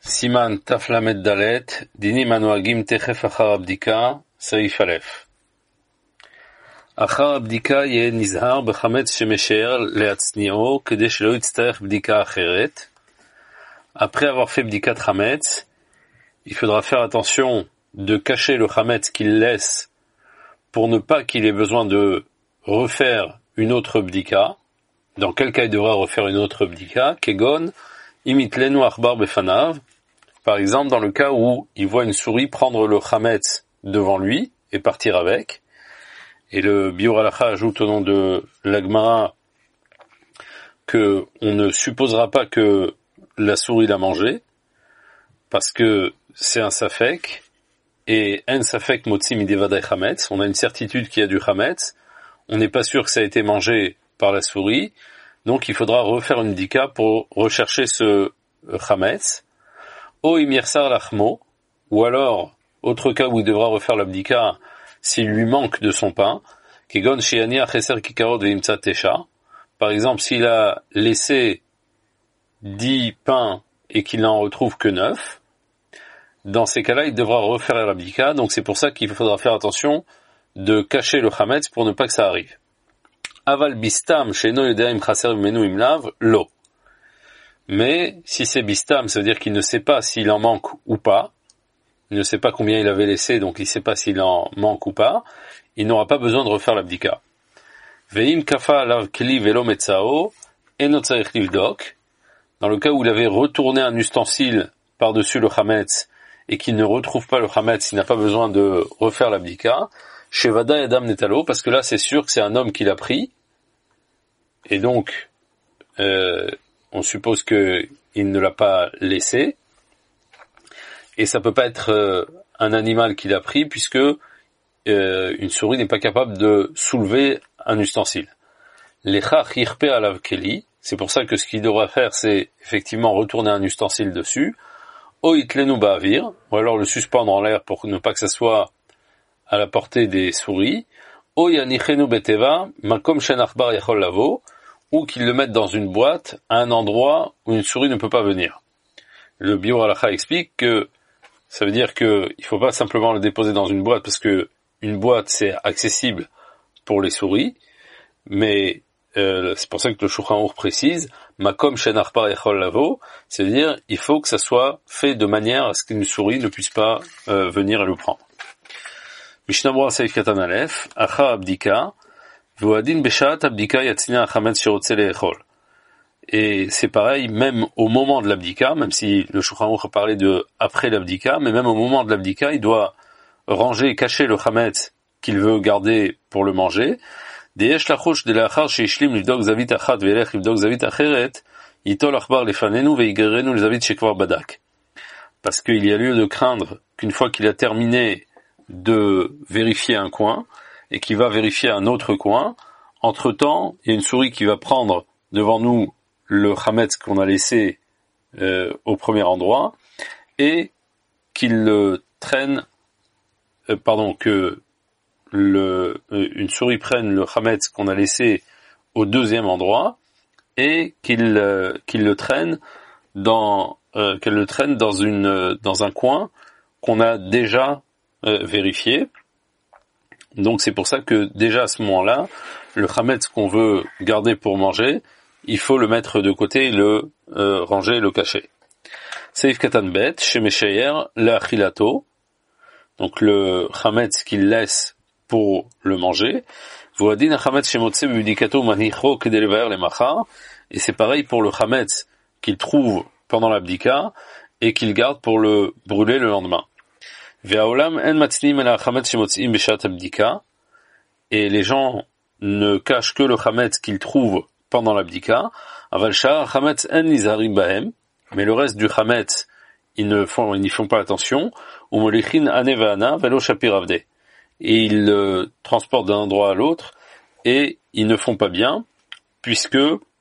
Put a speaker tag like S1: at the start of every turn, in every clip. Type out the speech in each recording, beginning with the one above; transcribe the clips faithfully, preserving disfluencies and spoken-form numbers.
S1: Siman Taf Lamed Dalet, Dinim Anoagim Techef Achar Abdika, Saif Aleph. Achar Abdika yeh nizhar bechametz shemesher leatznio, kede shelo yitztarech bdika acheret. Après avoir fait bdikat chametz, il faudra faire attention de cacher le chametz qu'il laisse pour ne pas qu'il ait besoin de refaire une autre bdika. Dans quel cas il devra refaire une autre bdika? Kegon, imitlenu achbar befanav. Par exemple, dans le cas où il voit une souris prendre le chametz devant lui et partir avec. Et le Biur Halacha ajoute au nom de l'Agmara que on ne supposera pas que la souris l'a mangé, parce que c'est un safek, et un safek motzi midevadai chametz, on a une certitude qu'il y a du chametz, on n'est pas sûr que ça a été mangé par la souris, donc il faudra refaire une dika pour rechercher ce chametz. O imirsar lachmo, ou alors, autre cas où il devra refaire l'abdika, s'il lui manque de son pain, kegon sheani acheser kikarot veimtsa tesha. Par exemple, s'il a laissé dix pains et qu'il n'en retrouve que neuf, dans ces cas-là, il devra refaire l'abdika, donc c'est pour ça qu'il faudra faire attention de cacher le chametz pour ne pas que ça arrive. Aval bistam sheino yodeim chaser menu imlav lo. Mais si c'est bistam, ça veut dire qu'il ne sait pas s'il en manque ou pas. Il ne sait pas combien il avait laissé, donc il ne sait pas s'il en manque ou pas. Il n'aura pas besoin de refaire l'abdika. Veim kafa alav kli velo metzao eno tzarich livdok. Dans le cas où il avait retourné un ustensile par-dessus le chametz et qu'il ne retrouve pas le chametz, il n'a pas besoin de refaire l'abdika. Shevada adam netalo, parce que là c'est sûr que c'est un homme qui l'a pris. Et donc, euh, on suppose que il ne l'a pas laissé. Et ça peut pas être euh, un animal qui l'a pris, puisque euh, une souris n'est pas capable de soulever un ustensile. L'echach yirpe alav keli, c'est pour ça que ce qu'il devra faire, c'est effectivement retourner un ustensile dessus. O itlenu ba'avir, ou alors le suspendre en l'air pour ne pas que ça soit à la portée des souris. O yanichenu beteva, makom shen achbar yachol lavo, ou qu'ils le mettent dans une boîte à un endroit où une souris ne peut pas venir. Le Biur Halacha explique que ça veut dire que il faut pas simplement le déposer dans une boîte, parce que une boîte c'est accessible pour les souris, mais euh, c'est pour ça que le Shulchan Aruch précise makom shen achbar yachol lavo, c'est-à-dire il faut que ça soit fait de manière à ce qu'une souris ne puisse pas euh, venir et le prendre. Mishnah Berurah Seif Katan Aleph, Acha Abdika, V'uadin beshat abdika yatzina achametz shirotze leechol. Et c'est pareil, même au moment de l'abdika, même si le Shulchan Aruch a parlé de après l'abdika, mais même au moment de l'abdika, il doit ranger, cacher le chametz qu'il veut garder pour le manger. Deyesh lachosh de lachar sheishlim livdok zavit achat ve'elech livdok zavit acheret, yitol achbar lefanenu ve'igerenu lezavit shekvar badak. Parce qu'il y a lieu de craindre qu'une fois qu'il a terminé de vérifier un coin, et qu'il va vérifier un autre coin, entre-temps, il y a une souris qui va prendre devant nous le chametz qu'on a laissé euh, au premier endroit, et qu'il le traîne, euh, pardon, que le, euh, une souris prenne le chametz qu'on a laissé au deuxième endroit, et qu'il, euh, qu'il le traîne dans, euh, qu'elle le traîne dans une, euh, dans un coin qu'on a déjà euh, vérifié. Donc c'est pour ça que déjà à ce moment-là, le chametz qu'on veut garder pour manger, il faut le mettre de côté, le euh, ranger, le cacher. Seif katan bet, shemeshayer le'achilato, donc le chametz qu'il laisse pour le manger. V'uadin chametz shemotze b'bdikato manicho kedei levaer lemachar, et c'est pareil pour le chametz qu'il trouve pendant l'abdika et qu'il garde pour le brûler le lendemain. Et les gens ne cachent que le chametz qu'ils trouvent pendant l'abdika, mais le reste du chametz, ils ne font, ils n'y font pas attention, et ils le transportent d'un endroit à l'autre, et ils ne font pas bien, puisque,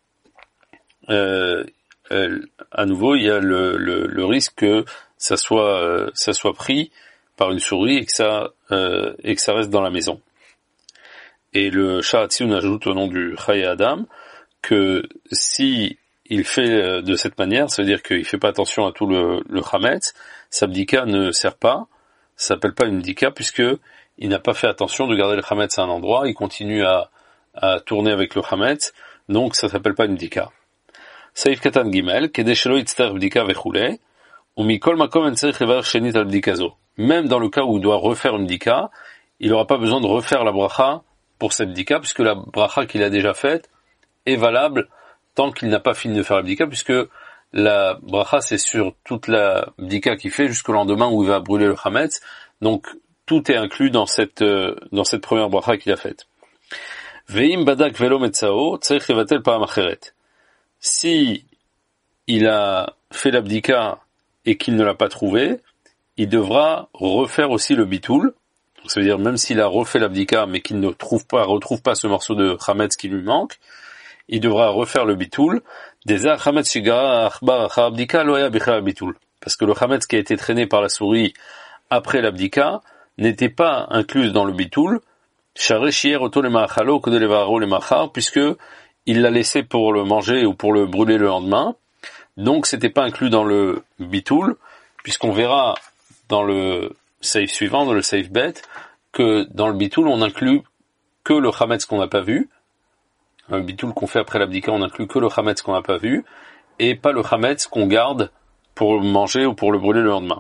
S1: euh, euh, à nouveau, il y a le, le, le risque que ça soit, euh, ça soit pris par une souris et que ça euh, et que ça reste dans la maison. Et le Shahatzioun ajoute au nom du Chaye Adam que si il fait de cette manière, ça veut dire qu'il fait pas attention à tout le, le chametz, sa bdika ne sert pas, ça s'appelle pas une bdika puisque il n'a pas fait attention de garder le chametz à un endroit, il continue à, à tourner avec le chametz, donc ça s'appelle pas une bdika. Saif katan gimel, kede shelo yitzter bdika vechule, ou mikol makom en tzarich levarech shenit al bdika zo. Même dans le cas où il doit refaire une bdika, il n'aura pas besoin de refaire la bracha pour cette bdika, puisque la bracha qu'il a déjà faite est valable tant qu'il n'a pas fini de faire la bdika, puisque la bracha c'est sur toute la bdika qu'il fait jusqu'au lendemain où il va brûler le chametz, donc tout est inclus dans cette euh, dans cette première bracha qu'il a faite. Ve'im badak velo metzao tzarich levatel pa'am acheret. Si il a fait la bdika et qu'il ne l'a pas trouvé, il devra refaire aussi le bitoul. Donc, ça veut dire même s'il a refait l'abdika mais qu'il ne trouve pas, retrouve pas ce morceau de chametz qui lui manque, il devra refaire le bitoul. Des chametz shigara achbar achar abdika lo haya bichal bitoul. Parce que le chametz qui a été traîné par la souris après l'abdika n'était pas inclus dans le bitoul. Share shier oto le ma'achalo kode le varo le machar, puisque il l'a laissé pour le manger ou pour le brûler le lendemain. Donc c'était pas inclus dans le bitoul, puisqu'on verra dans le safe suivant, dans le safe bet, que dans le bitoul, on inclut que le chametz qu'on n'a pas vu. Le bitoul qu'on fait après l'abdika, on inclut que le chametz qu'on n'a pas vu, et pas le chametz qu'on garde pour le manger ou pour le brûler le lendemain.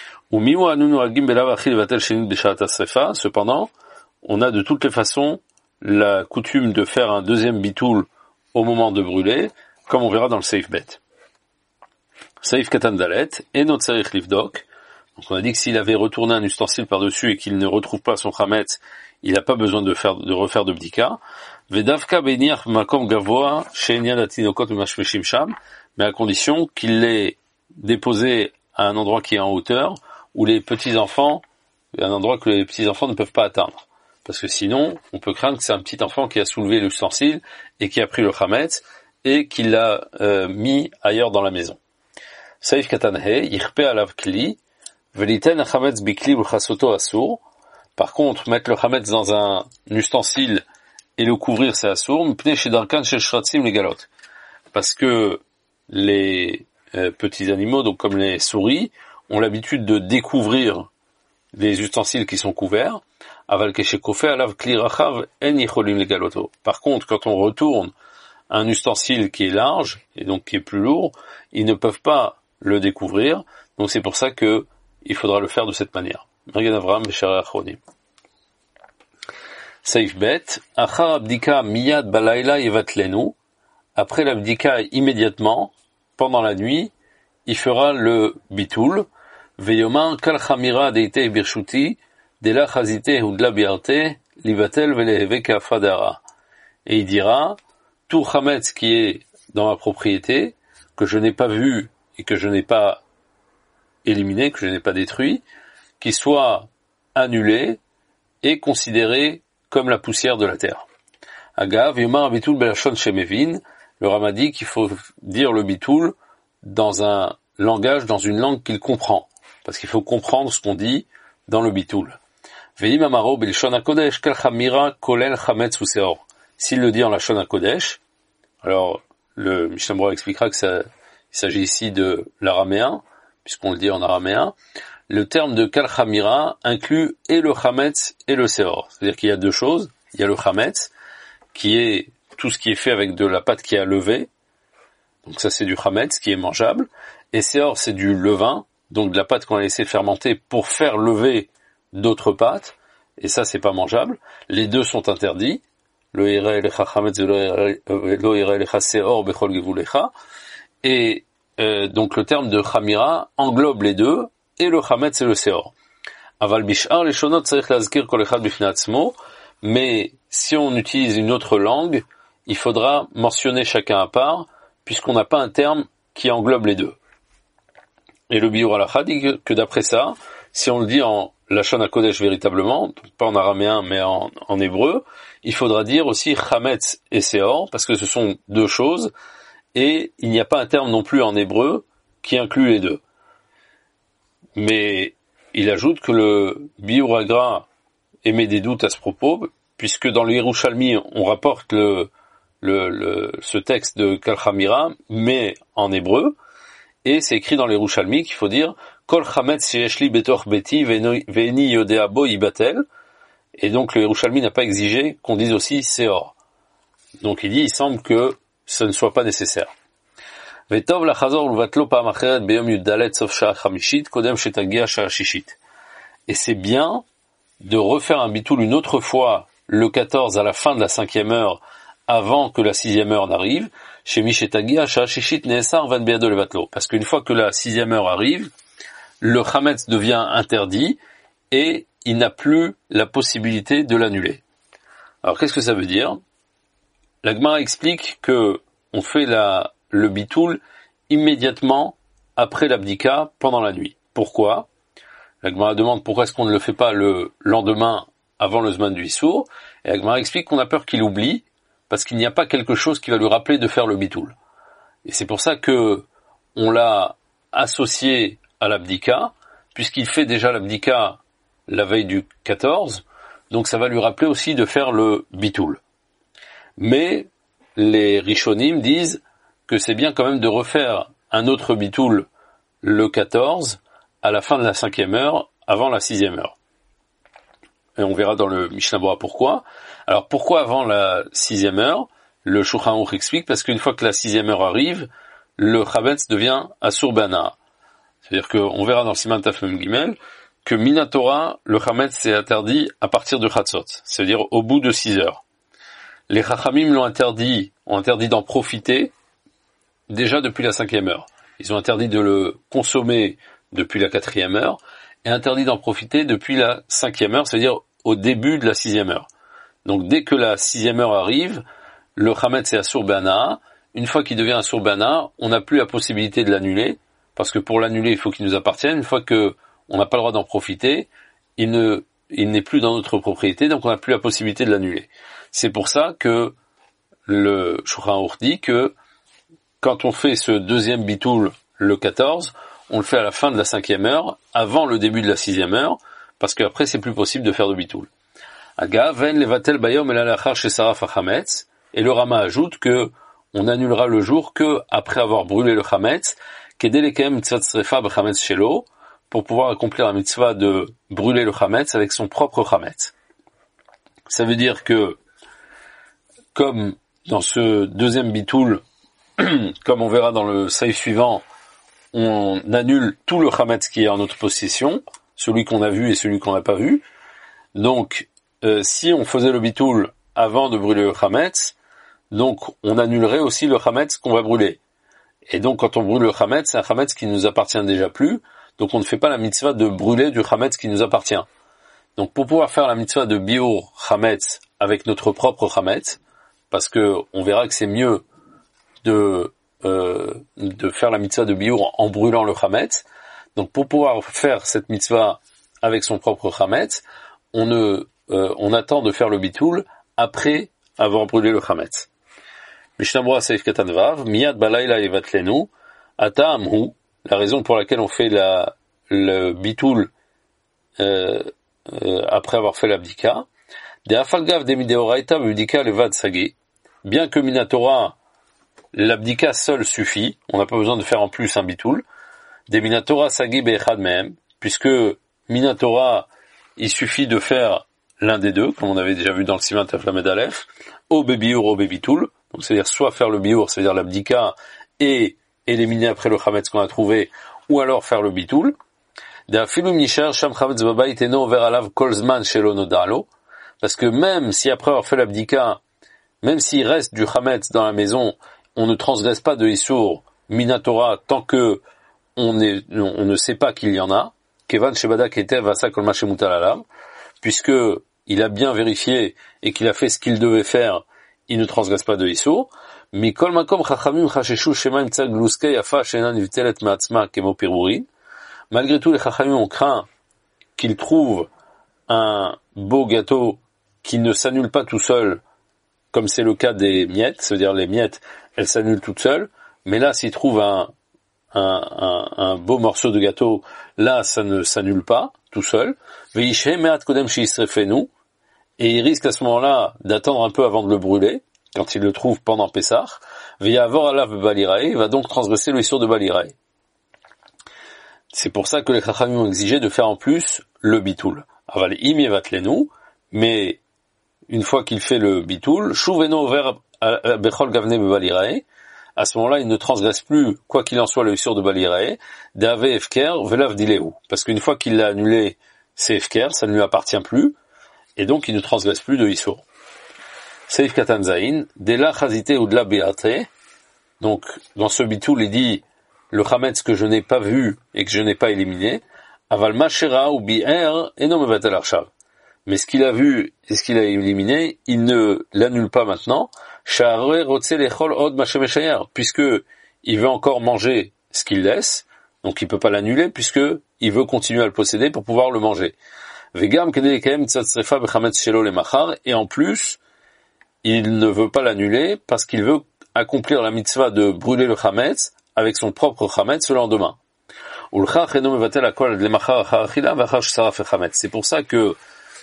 S1: Cependant, on a de toutes les façons la coutume de faire un deuxième bitoul au moment de brûler, comme on verra dans le safe bet. Saif katan dalet, et not tzarich livdok. Donc on a dit que s'il avait retourné un ustensile par-dessus et qu'il ne retrouve pas son chametz, il n'a pas besoin de faire, de refaire de bdika. Vedavka beniach makom gavoa she'enyan atinokot mashmeshim sham, mais à condition qu'il l'ait déposé à un endroit qui est en hauteur, où les petits enfants, un endroit que les petits enfants ne peuvent pas atteindre. Parce que sinon, on peut craindre que c'est un petit enfant qui a soulevé l'ustensile et qui a pris le chametz et qui l'a euh, mis ailleurs dans la maison. Saif katan he, yirpe alav kli, veliten chametz bikli l'chasoto asur. Par contre, mettre le chametz dans un ustensile et le couvrir, c'est asur, m'pnei shedarkan shel shratzim legalot. Parce que les euh, petits animaux, donc comme les souris, ont l'habitude de découvrir les ustensiles qui sont couverts. Aval keshekofe alav kli rachav en yicholim legaloto. Par contre, quand on retourne un ustensile qui est large et donc qui est plus lourd, ils ne peuvent pas le découvrir, donc c'est pour ça que il faudra le faire de cette manière. Magen Avraham Beshara Achronim. Saif bet, achar abdika miyad balayla yevatlenu. Après l'abdika immédiatement, pendant la nuit, il fera le bitoul. Veyomar kal chamira deite birshuti, dela chazite hudla biarte, livatel veleheve kafadara. Et il dira, tout chametz qui est dans ma propriété, que je n'ai pas vu et que je n'ai pas éliminé, que je n'ai pas détruit, qui soit annulé et considéré comme la poussière de la terre. Agav, yomar bitoul belashon shemevin, le Rama dit qu'il faut dire le bitoul dans un langage, dans une langue qu'il comprend, parce qu'il faut comprendre ce qu'on dit dans le bitoul. Ve'im amaro belashon hakodesh kal chamira kolel chametz useor. S'il le dit en lashon hakodesh, alors le Mishnah Berurah expliquera que ça, il s'agit ici de l'araméen, puisqu'on le dit en araméen. Le terme de kal chamira inclut et le chametz et le seor. C'est-à-dire qu'il y a deux choses. Il y a le chametz, qui est tout ce qui est fait avec de la pâte qui a levé. Donc ça c'est du chametz, qui est mangeable. Et seor, c'est du levain, donc de la pâte qu'on a laissé fermenter pour faire lever d'autres pâtes. Et ça c'est pas mangeable. Les deux sont interdits. Lo yira elecha chametz lo yira elecha seor bechol gevulecha. Et euh, donc le terme de chamira englobe les deux, et le chametz et le seor. Aval bishar leshonot tzarich lazkir kol echad bifnei atzmo, mais si on utilise une autre langue, il faudra mentionner chacun à part, puisqu'on n'a pas un terme qui englobe les deux. Et le Biur Halacha dit que d'après ça, si on le dit en Lashon HaKodesh véritablement, donc pas en araméen mais en, en hébreu, il faudra dire aussi chametz et seor, parce que ce sont deux choses, et il n'y a pas un terme non plus en hébreu qui inclut les deux. Mais il ajoute que le Biur Agra émet des doutes à ce propos, puisque dans le Yerushalmi, on rapporte le le, le, ce texte de Kalchamira, mais en hébreu, et c'est écrit dans les Yerushalmi qu'il faut dire Kol chametz sheyeshli betoch beti ve'eni yodea bo yibatel, et donc le Yerushalmi n'a pas exigé qu'on dise aussi Seor. Donc il dit, il semble que ce ne soit pas nécessaire. Vetov lachazor uvatlo pa'am acheret beyom yuddalet sof sha'at chamishit kodem shetagia sha'at shishit. Et c'est bien de refaire un bitoul une autre fois le quatorze à la fin de la cinquième heure avant que la sixième heure n'arrive, chez Mishetagia sha'at shishit ne'esar van be'ado levatlo. Parce qu'une fois que la sixième heure arrive, le chametz devient interdit et il n'a plus la possibilité de l'annuler. Alors qu'est-ce que ça veut dire? La Gemara explique que on fait la, le bitoul immédiatement après l'abdika pendant la nuit. Pourquoi? La Gemara demande pourquoi est-ce qu'on ne le fait pas le lendemain avant le Zman du Issour, et la Gemara explique qu'on a peur qu'il oublie, parce qu'il n'y a pas quelque chose qui va lui rappeler de faire le bitoul. Et c'est pour ça que on l'a associé à l'abdika, puisqu'il fait déjà l'abdika la veille du quatorze, donc ça va lui rappeler aussi de faire le bitoul. Mais les Rishonim disent que c'est bien quand même de refaire un autre bitoul le quatorze à la fin de la cinquième heure, avant la sixième heure. Et on verra dans le Mishnah Bora pourquoi. Alors pourquoi avant la sixième heure? Le Shulchan Aruch explique parce qu'une fois que la sixième heure arrive, le chametz devient asur bana. C'est-à-dire qu'on verra dans le Siman Taf Mem Gimel que Minatora, le chametz est interdit à partir de Chatzot, c'est-à-dire au bout de six heures. Les Chachamim l'ont interdit, ont interdit d'en profiter déjà depuis la cinquième heure. Ils ont interdit de le consommer depuis la quatrième heure et interdit d'en profiter depuis la cinquième heure, c'est-à-dire au début de la sixième heure. Donc dès que la sixième heure arrive, le chametz est asur bana. Une fois qu'il devient asur bana, on n'a plus la possibilité de l'annuler, parce que pour l'annuler, il faut qu'il nous appartienne. Une fois que on n'a pas le droit d'en profiter, il ne, il n'est plus dans notre propriété, donc on n'a plus la possibilité de l'annuler. C'est pour ça que le Shulchan Aruch dit que quand on fait ce deuxième bitoul le quatorze, on le fait à la fin de la cinquième heure, avant le début de la sixième heure, parce qu'après c'est plus possible de faire de bitoul. Aga ven levatel bayom elalachar chez saraf hachametz, et le Rama ajoute que on annulera le jour que après avoir brûlé le chametz, kedei lekem mitzvat srefa b'chametz shelo, pour pouvoir accomplir la mitzvah de brûler le chametz avec son propre chametz. Ça veut dire que comme dans ce deuxième bitoul, comme on verra dans le saïf suivant, on annule tout le chametz qui est en notre possession, celui qu'on a vu et celui qu'on n'a pas vu. Donc, euh, si on faisait le bitoul avant de brûler le chametz, donc on annulerait aussi le chametz qu'on va brûler. Et donc, quand on brûle le chametz, c'est un chametz qui ne nous appartient déjà plus, donc on ne fait pas la mitzvah de brûler du chametz qui nous appartient. Donc, pour pouvoir faire la mitzvah de biur chametz avec notre propre chametz, parce que on verra que c'est mieux de euh, de faire la mitzvah de biur en brûlant le chametz. Donc pour pouvoir faire cette mitzvah avec son propre chametz, on ne euh, on attend de faire le bitoul après avoir brûlé le chametz. Mishnah Bora Seif Katan Vav, Miyad Balayla Evatlenu, Ata Amhu, la raison pour laquelle on fait la le bitoul euh, euh, après avoir fait l'abdika, de Afalgav de Mideoraita Budika Levad Sagi, bien que Minatora, l'abdika seul suffit, on n'a pas besoin de faire en plus un bitoul, des Minatora Sagi Be'echad Mehem, puisque Minatora, il suffit de faire l'un des deux, comme on avait déjà vu dans le Siman Taf Lamed Aleph, au Bebiur, au Bebitoul, donc c'est-à-dire soit faire le biur, c'est-à-dire l'abdika, et éliminer après le chametz qu'on a trouvé, ou alors faire le bitoul. Parce que même si après avoir fait l'abdika, même s'il reste du chametz dans la maison, on ne transgresse pas de Issour Minatora tant que on, est, on ne sait pas qu'il y en a, Kevan Shebada Ketev Asa Kol Ma Shemutal Alav, puisque il a bien vérifié et qu'il a fait ce qu'il devait faire, il ne transgresse pas de Issour. Mikol Makom Chachamim Chasheshu Shema Imtsa Gluskei Yafa Shenan Vitelet Ma'atzma Kemo Pirurin. Malgré tout, les Chachamim ont craint qu'ils trouvent un beau gâteau qui ne s'annule pas tout seul, comme c'est le cas des miettes, c'est-à-dire les miettes, elles s'annulent toutes seules, mais là, s'ils trouvent un, un, un, un beau morceau de gâteau, là, ça ne s'annule pas tout seul. Et ils risquent à ce moment-là d'attendre un peu avant de le brûler, quand il le trouve pendant Pessah, V'yavor alav balirae, il va donc transgresser le issur de balirae. C'est pour ça que les Chachamim ont exigé de faire en plus le bitoul. Aval im yevatlenu, mais une fois qu'il fait le bitoul, shuveno over bechol gavne bebalirae, à ce moment-là, il ne transgresse plus, quoi qu'il en soit, le issur de balirae, d'ave efker velav dileu. Parce qu'une fois qu'il l'a annulé, c'est efker, ça ne lui appartient plus, et donc il ne transgresse plus de issur. Seif katan zayin, dela chazite ou de la beate. Donc, dans ce bitoul, il dit, le chametz que je n'ai pas vu et que je n'ai pas éliminé, aval mashera ou bi'er, et non mevatel arshav. Mais ce qu'il a vu et ce qu'il a éliminé, il ne l'annule pas maintenant, sha'are rotze lechol od mashemeshayer, puisque il veut encore manger ce qu'il laisse, donc il peut pas l'annuler, puisque il veut continuer à le posséder pour pouvoir le manger. Vegam kedei lekem tzatzrefa bechametz shelo lemachar, et en plus, il ne veut pas l'annuler parce qu'il veut accomplir la mitzvah de brûler le chametz avec son propre chametz le lendemain. C'est pour ça que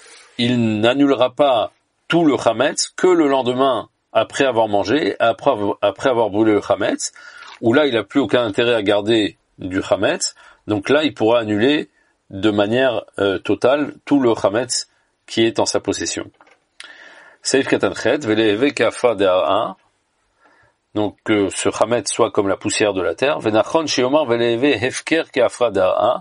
S1: il n'annulera pas tout le chametz que le lendemain après avoir mangé, après, après avoir brûlé le chametz, où là il n'a plus aucun intérêt à garder du chametz, donc là il pourra annuler de manière euh, totale tout le chametz qui est en sa possession. Seif katanchet, veleve kafa de'a'a, donc que ce chametz soit comme la poussière de la terre, venachon sheomar veleve hefker kafa de'a'a,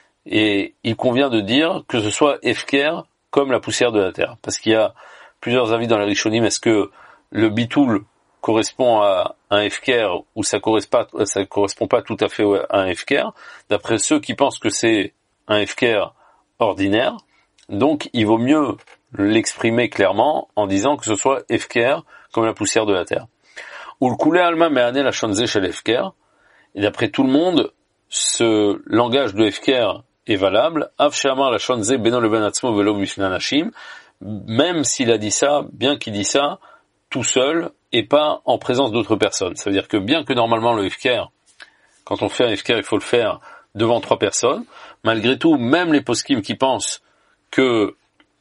S1: et il convient de dire que ce soit hefker comme la poussière de la terre, parce qu'il y a plusieurs avis dans les Rishonim. Est-ce que le bitoul correspond à un hefker ou ça correspond pas, ça correspond pas tout à fait à un hefker? D'après ceux qui pensent que c'est un hefker ordinaire, donc il vaut mieux l'exprimer clairement en disant que ce soit hefker comme la poussière de la terre. Ou le koulé alma me'ane la shonze shel hefker, et d'après tout le monde, ce langage de hefker est valable, av she'amar la shonze beno leben atzmo velo mifnei anashim, même s'il a dit ça, bien qu'il dit ça tout seul et pas en présence d'autres personnes. Ça veut dire que bien que normalement le hefker, quand on fait un hefker, il faut le faire devant trois personnes, malgré tout, même les poskim qui pensent que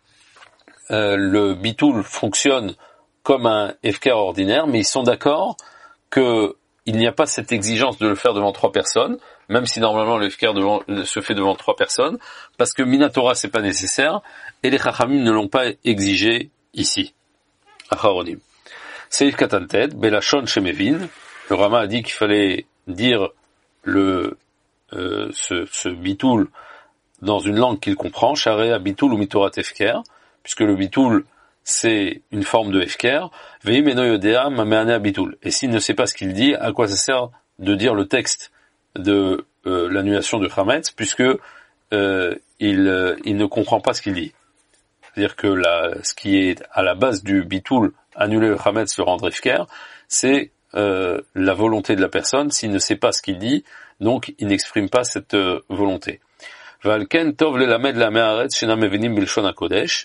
S1: euh, le bitoul fonctionne comme un hefker ordinaire, mais ils sont d'accord que il n'y a pas cette exigence de le faire devant trois personnes, même si normalement le hefker devant, se fait devant trois personnes, parce que Minatora c'est pas nécessaire, et les Chachamim ne l'ont pas exigé ici. Acharonim. Seif katantet, belachon shemevin, le Rama a dit qu'il fallait dire le euh, ce, ce bitoul dans une langue qu'il comprend, sharea bitoul ou mitorat hefker, puisque le bitoul c'est une forme de hefker, veim eno yodea mameane bitoul. Et s'il ne sait pas ce qu'il dit, à quoi ça sert de dire le texte de euh, l'annulation de chametz, puisque euh, il, euh, il ne comprend pas ce qu'il dit. C'est-à-dire que la, ce qui est à la base du bitoul, annuler le chametz, le rendre hefker, c'est euh, la volonté de la personne. S'il ne sait pas ce qu'il dit, donc il n'exprime pas cette euh, volonté. Valken tov lelamed la me'aretz shena mevinim bilshon hakodesh,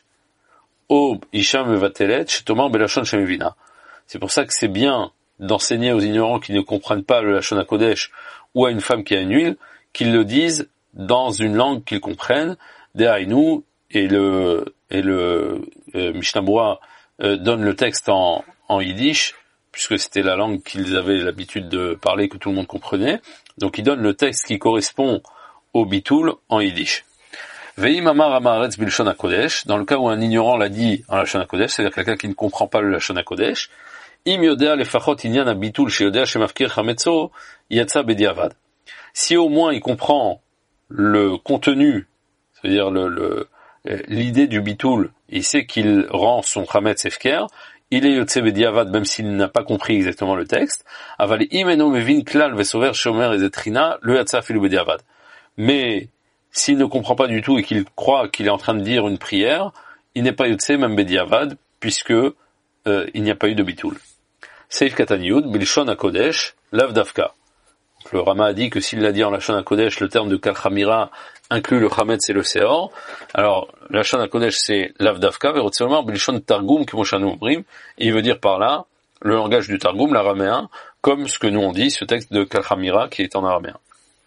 S1: o isha mevatelet shetomar belashon shemevina. C'est pour ça que c'est bien d'enseigner aux ignorants qui ne comprennent pas le lashon hakodesh ou à une femme qui a une huile, qu'ils le disent dans une langue qu'ils comprennent, dehainu, et le et le euh, Mishnah Berurah euh, donne le texte en, en yiddish, puisque c'était la langue qu'ils avaient l'habitude de parler, que tout le monde comprenait. Donc il donne le texte qui correspond au bitoul en yiddish. Ve'im amar amaretz bilshon hakodesh, dans le cas où un ignorant l'a dit en lashon hakodesh, c'est-à-dire quelqu'un qui ne comprend pas le lashon hakodesh, im yodea lefachot inyan habitul sheyodea shemafkir chametzo yatsa bediavad. Si au moins il comprend le contenu, c'est-à-dire le, le l'idée du bitoul, il sait qu'il rend son chametz hefker, il est yotze bediavad même s'il n'a pas compris exactement le texte, aval imeno mevin klal vesover shomer ezetrina le yatsa filu bediavad. Mais s'il ne comprend pas du tout et qu'il croit qu'il est en train de dire une prière, il n'est pas yotze même bediavad, puisque euh, il n'y a pas eu de bitoul. Seif katan yud bilshon hakodesh lav davka. Le Rama a dit que s'il l'a dit en lashon hakodesh, le terme de kal chamira inclut le chametz et le seor. Alors, la lashon hakodesh c'est lav davka, verotzolmar bilshon targum kimoshanu omrim, et il veut dire par là le langage du targum, l'araméen, comme ce que nous on dit, ce texte de kal chamira qui est en araméen.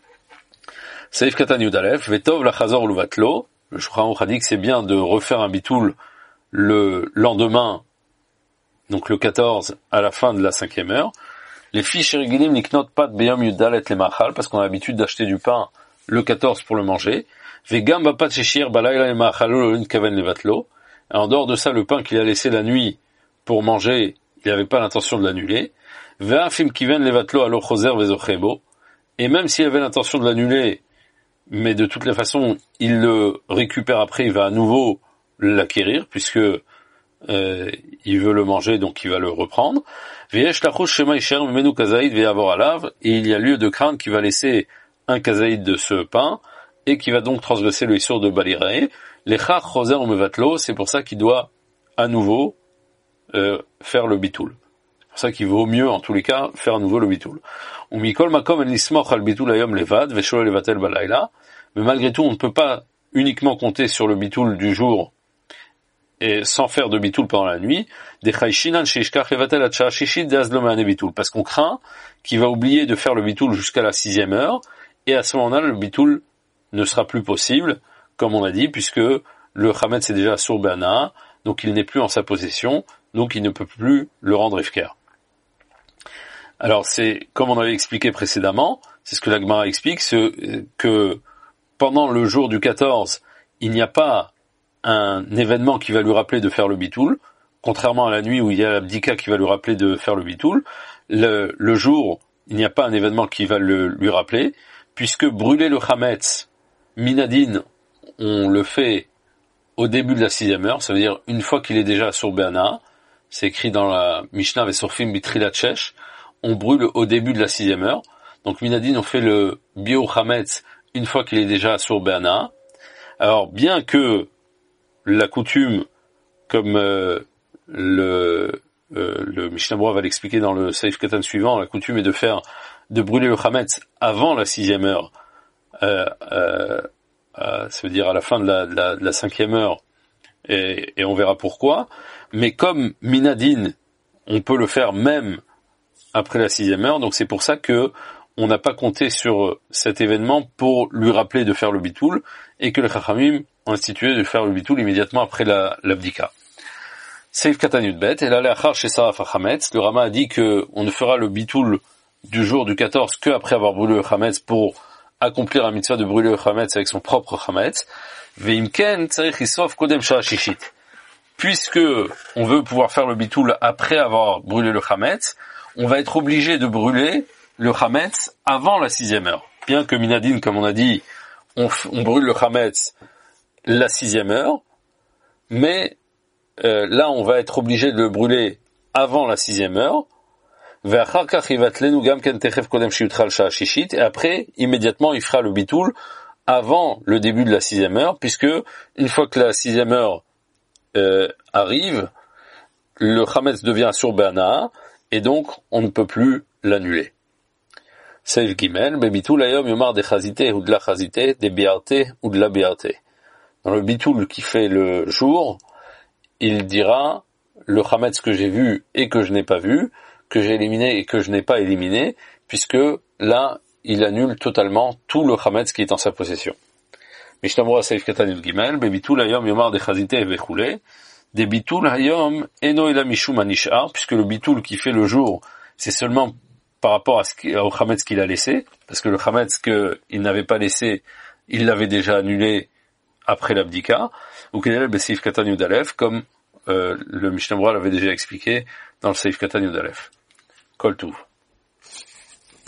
S1: Seif katan yudalef, vetov la chazor luvatlo, le Shulchan Aruch a dit que c'est bien de refaire un bitoul le lendemain donc le quatorze, à la fin de la cinquième heure. Les fiches réguliers n'iknot pas de beyom yudalet les machal, parce qu'on a l'habitude d'acheter du pain le quatorze pour le manger. Vegam bapat sheshir balayla le machalo l'un kaven levatlo. En dehors de ça, le pain qu'il a laissé la nuit pour manger, il n'avait pas l'intention de l'annuler. Ve'afim kiven levatlo alo choser vezochebo. Et même s'il avait l'intention de l'annuler, mais de toutes les façons, il le récupère après, il va à nouveau l'acquérir, puisque euh, il veut le manger, donc il va le reprendre. Et il y a lieu de craindre qu'il va laisser un kazaïd de ce pain, et qui va donc transgresser le issur de balirae. L'echach choser ou mevatlo, c'est pour ça qu'il doit à nouveau euh, faire le bitoul. C'est pour ça qu'il vaut mieux, en tous les cas, faire à nouveau le bitoul. Mais malgré tout, on ne peut pas uniquement compter sur le bitoul du jour et sans faire de bitoul pendant la nuit, parce qu'on craint qu'il va oublier de faire le bitoul jusqu'à la sixième heure, et à ce moment-là, le bitoul ne sera plus possible, comme on a dit, puisque le chametz est déjà sur Bana, donc il n'est plus en sa possession, donc il ne peut plus le rendre ifker. Alors c'est, comme on avait expliqué précédemment, c'est ce que la Gemara explique, c'est que pendant le jour du quatorze, il n'y a pas un événement qui va lui rappeler de faire le bitoul, contrairement à la nuit où il y a l'abdika qui va lui rappeler de faire le bitoul. Le, le jour, il n'y a pas un événement qui va le, lui rappeler, puisque brûler le chametz, minadine, on le fait au début de la sixième heure, ça veut dire une fois qu'il est déjà sur Béana, c'est écrit dans la Mishnah Vesorfim Bitrilat Shesh, on brûle au début de la sixième heure. Donc minadine, on fait le bio chametz une fois qu'il est déjà sur Béana. Alors bien que la coutume, comme euh, le euh, le Mishnah Berurah va l'expliquer dans le Seif Katan suivant, la coutume est de faire de brûler le chametz avant la sixième heure, euh, euh, euh, ça veut dire à la fin de la, de la, de la cinquième heure, et, et on verra pourquoi. Mais comme minadine, on peut le faire même après la sixième heure, donc c'est pour ça que on n'a pas compté sur cet événement pour lui rappeler de faire le bitoul, et que les Chachamim ont institué de faire le bitoul immédiatement après la, l'abdika. Seif Katan Yudbet, et là, l'achar chez Saraf HaChametz, le Rama a dit que on ne fera le bitoul du jour du quatorze que après avoir brûlé le chametz pour accomplir la mitzvah de brûler le chametz avec son propre chametz. Veimken tzarich lisrof kodem shah shishit. Puisque on veut pouvoir faire le bitoul après avoir brûlé le chametz, on va être obligé de brûler le chametz avant la sixième heure. Bien que minadine, comme on a dit, on, on brûle le chametz la sixième heure, mais euh, là on va être obligé de le brûler avant la sixième heure. Et après, immédiatement, il fera le bitoul avant le début de la sixième heure, puisque une fois que la sixième heure euh, arrive, le chametz devient sur Béana, et donc on ne peut plus l'annuler. Seif Gimel, bebitoul ayom yomar de chazité ou de la chazité, de biarte ou de la biarte. Dans le bitoul qui fait le jour, il dira le chametz que j'ai vu et que je n'ai pas vu, que j'ai éliminé et que je n'ai pas éliminé, puisque là, il annule totalement tout le chametz qui est en sa possession. Mishnah Berurah Seif Katan Yud Gimel, bebitoul ayom yomar de chazité vechoulé, de bitoul ayom eno ela mishum anishar, puisque le bitoul qui fait le jour, c'est seulement par rapport à ce qui, au chametz qu'il a laissé, parce que le chametz qu'il n'avait pas laissé, il l'avait déjà annulé après l'abdika, ou qu'il est le Seif Katan Yud Aleph, comme euh, le Mishnah Berurah l'avait déjà expliqué dans le Seif Katan Yud Aleph. Kol Tuv.